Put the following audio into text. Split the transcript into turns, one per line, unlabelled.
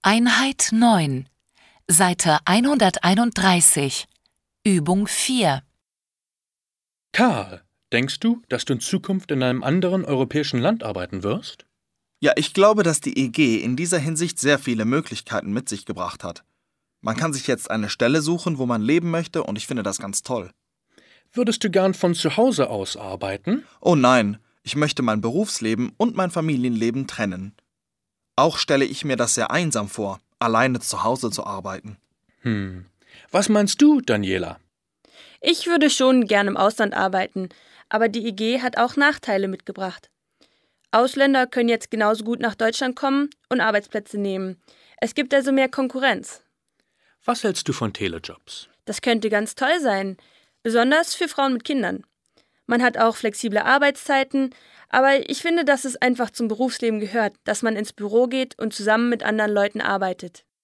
Einheit 9, Seite 131, Übung 4.
Karl, denkst du, dass du in Zukunft in einem anderen europäischen Land arbeiten wirst?
Ja, ich glaube, dass die EG in dieser Hinsicht sehr viele Möglichkeiten mit sich gebracht hat. Man kann sich jetzt eine Stelle suchen, wo man leben möchte, und ich finde das ganz toll.
Würdest du gern von zu Hause aus arbeiten?
Oh nein, ich möchte mein Berufsleben und mein Familienleben trennen. Auch stelle ich mir das sehr einsam vor, alleine zu Hause zu arbeiten.
Was meinst du, Daniela?
Ich würde schon gern im Ausland arbeiten, aber die EG hat auch Nachteile mitgebracht. Ausländer können jetzt genauso gut nach Deutschland kommen und Arbeitsplätze nehmen. Es gibt also mehr Konkurrenz.
Was hältst du von Telejobs?
Das könnte ganz toll sein, besonders für Frauen mit Kindern. Man hat auch flexible Arbeitszeiten, aber ich finde, dass es einfach zum Berufsleben gehört, dass man ins Büro geht und zusammen mit anderen Leuten arbeitet.